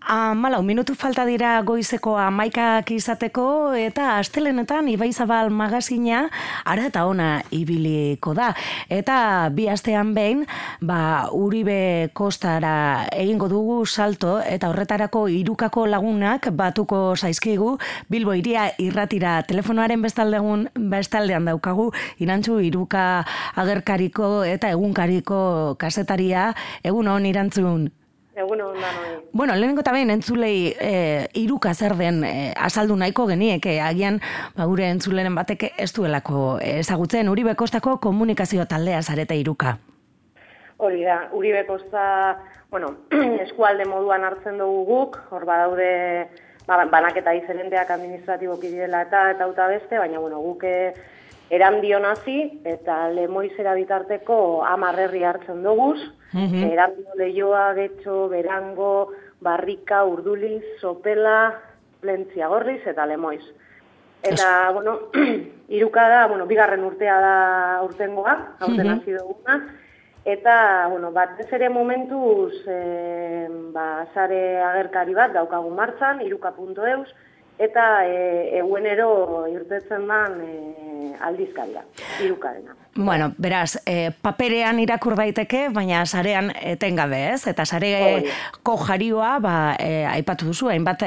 Minutu falta dira goizeko 11 izateko eta astelenetan Ibaizabal magazina ara eta ona ibiliko da. Eta bi astean behin, Uribe Kostara egingo dugu salto eta horretarako Irukako lagunak batuko zaizkigu Bilbo Hiria Irratira telefonoaren bestaldean daukagu Irantzu Iruka agerkariko eta egunkariko kasetaria. Egun on Irantzun. Egunon da noi. Bueno, lehenengo eta behin entzulei Iruka zer den azaldu nahiko genieke, agian gure entzuleren batek ez duelako ezagutzen. Uribe Kostako komunikazio taldea zarete Iruka. Hori da, Uribe Kosta, eskualde moduan hartzen dugu guk, hor badaude banaketa diferenteak administratiboki direla eta uta beste, baina guk Erandion hasi eta Lemoizera bitarteko 10 herri hartzen duguz. Erandio, Leioa, Getxo, Berango, Barrika, Urduliz, Sopela, Plentzia Gorriz eta Lemoiz. Eta, Iruka da, bigarren urtea da urtengoa, aurten hasi duguna. Eta, batez ere momentuz, sare agerkari bat daukagu martxan, iruka.eus, eta eguenero irtetzen dan aldizkaria, Irukarena. Beraz, paperean irakur daiteke, baina sarean etengabe, ez? Eta sareko jarioa, aipatu duzu, hainbat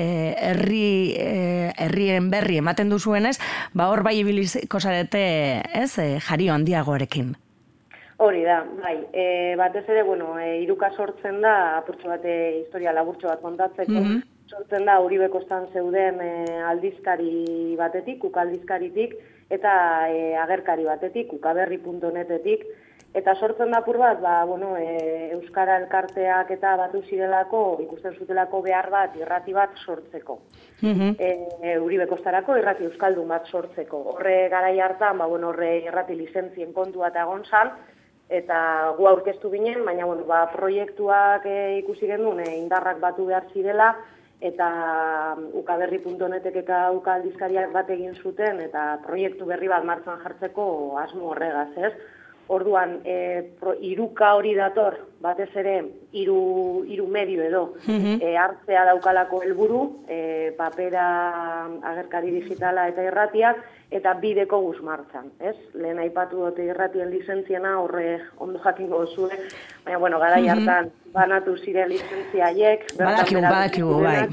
herrien berri ematen duzuenez, hor bai ibiliko zarete, ez? Jario handiagoarekin. Hori da, bai. Batez ere, Iruka sortzen da, apurtxo bat, historia laburtxo bat kontatzeko, sortzen da Uribe Kostan zeuden aldizkari batetik, ukaldizkaritik, eta agerkari batetik, ukaberri.netetik, eta sortzen da apur bat, Euskara elkarteak eta batu zirelako, ikusten zutelako behar bat, irrati bat sortzeko. Uribe Kostarako irrati euskaldun bat sortzeko. Horre garai hartan, horre irrati lizentzien kontua eta egon zan, eta gu aurkeztu ginen, baina proiektuak ikusi genuen indarrak batu behar zirela, eta ukaberri.netek eta ukaldizkariak bat egin zuten, eta proiektu berri bat martxan jartzeko asmo horregaz, ez? Orduan, Iruka hori dator, batez ere, hiru medio edo, hartzea daukalako helburu, papera, agerkari digitala eta irratiak, eta bideko guz martxan, ez? Lehen aipatu dute irratien lizentziena, horre ondo jakingo zuen, baina, garai hartan banatu ziren lizentziaiek. Badakigu, bai.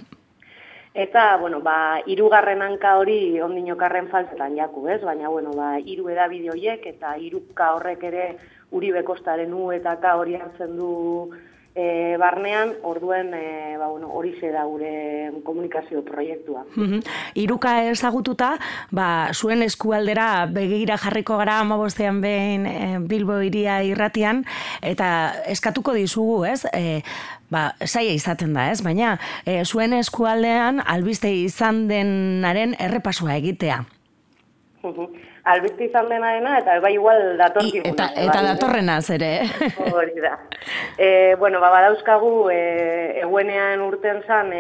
Eta, hirugarren hanka hori ondinokarren faltetan jaku, ez? Baina, hiru edabide horiek eta Iruka horrek ere Uribe Kostaren U eta K hori hartzen du barnean, orduen hori da gure komunikazio proiektua. Iruka ezagututa, zuen eskualdera begira jarriko gara 15ean behin Bilbo Hiria Irratian, eta eskatuko dizugu, ez? Zaila izaten da, ez? Baina, zuen eskualdean albiste izan denaren errepasua egitea. Albiste izan denarena, eta igual datorkiguna. Eta datorrenaz ere. Hori da. Badauzkagu, eguenean urten zan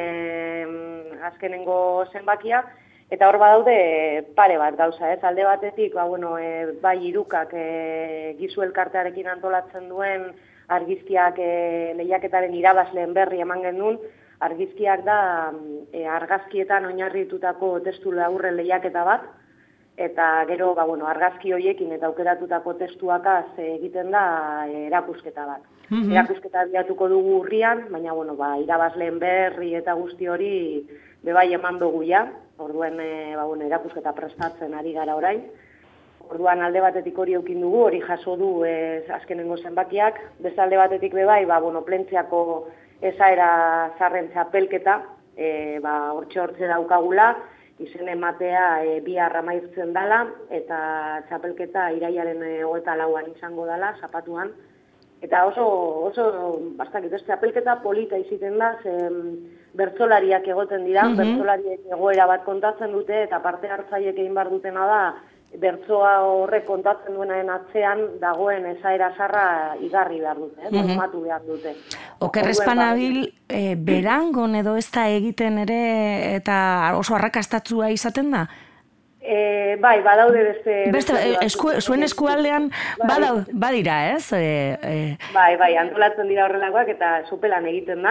azkenengo zenbakia, eta hor badaude pare bat gauza, ez? Alde batetik, bai Irukak gizu elkartearekin antolatzen duen argizkiak lehiaketaren irabazleen berri eman genuen. Argizkiak da argazkietan oinarritutako testu laburren lehiaketa bat, eta gero argazki horiekin eta aukeratutako testuakaz egiten da erakusketa bat. Erakusketa biatuko dugu urrian, baina irabazleen berri eta guzti hori bebai eman dugu ja, orduen erakusketa prestatzen ari gara orain. Orduan alde batetik hori eukin dugu, hori jaso du azkenengo zenbakiak, beste alde batetik bebai, Plentziako esaera zarren txapelketa, hortxe daukagula, izen ematea bihar amaitzen dala, eta txapelketa irailaren 24an izango dala, zapatuan. Eta oso bastakit, txapelketa polita iziten da, bertsolariak egoten dira, bertsolariek egoera bat kontatzen dute, eta parte hartzaiek egin behar dutena da, bertsoa horrek kontatzen duenaren atzean dagoen esaera zarra igarri behar dute, formatu behar dute. Okerrezpanabil, Berangon edo ez da egiten ere eta oso arrakastatzua izaten da? Bai, badaude beste... Zuen eskualdean badira, ez? Bai, antolatzen dira horrelakoak eta Sopelan egiten da.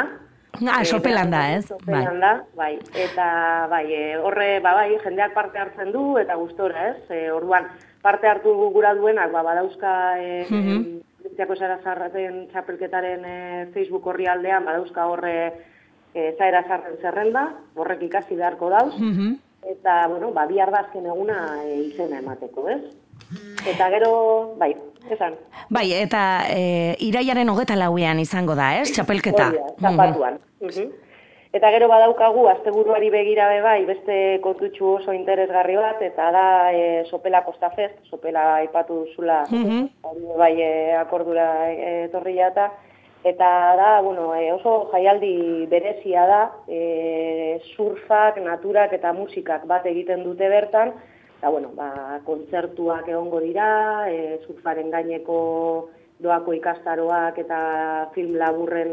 Sopelan da, ez? Sopelan da, bai. Eta, bai, horre, bai, jendeak parte hartzen du, eta gustora, ez? Orduan, parte hartu gura duenak, badauzka, Ziako Zaera Zarraten txapelketaren Facebook horri aldean, badauzka horre Zaera Zarren zerrenda, horrek ikasi beharko dauz, eta, bueno, bihar da azken eguna izena emateko, ez? Eta gero, bai, esan. Bai, eta iraiaren 24ean izango da, ez? Txapelketa. Zapatuan. Eta gero badaukagu, asteburuari begira bai, beste kontutxu oso interesgarri bat, eta da Sopela Costa Fest, Sopela aipatu duzula, bai, akordura etorria eta da, bueno, oso jaialdi berezia da, surfak, naturak eta musikak bat egiten dute bertan, eta, bueno, kontzertuak egongo dira, surfaren gaineko doako ikastaroak eta film laburren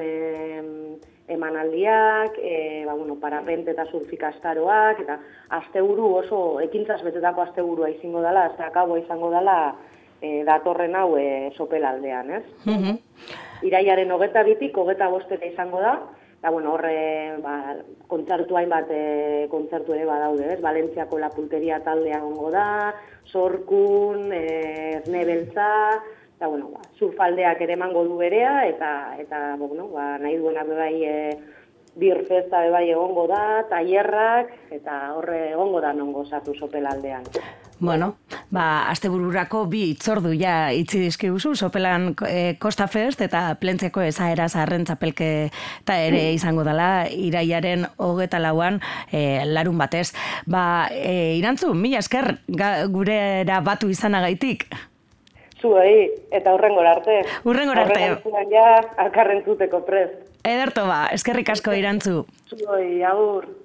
emanaldiak, bueno, parapente eta surf ikastaroak, eta asteburu oso, ekintzaz betetako asteburua izango dela, akabo izango dela datorren hau Sopelaldean, ez? Iraiaren 22tik 25 izango da, eta, bueno, horre, kontzertu hainbat kontzertu ere badaude, ez? Valentziako Lapulteria taldea egongo da, Sorkun, Erne Beltza, eta, bueno, surfaldeak ere emango du berea, eta bueno, nahi duenak bai Beer Festa bai egongo da, tailerrak, eta horre egongo da non gozatu Sopelaldean. Bueno, astebururako 2 hitzordu ja itzi dizkiguzu, Sopelan Costa Fest eta Plentziako Zaera Zarren txapelketa ere izango dela, iraiaren 24an larun batez. Irantzu, mila esker gurera batu izanagaitik. Zuei, eta hurrengora arte. Hurrengora arte. Hurrengoan ja, alkarrentzuteko prest. Ederto eskerrik asko Irantzu. Zuei, agur.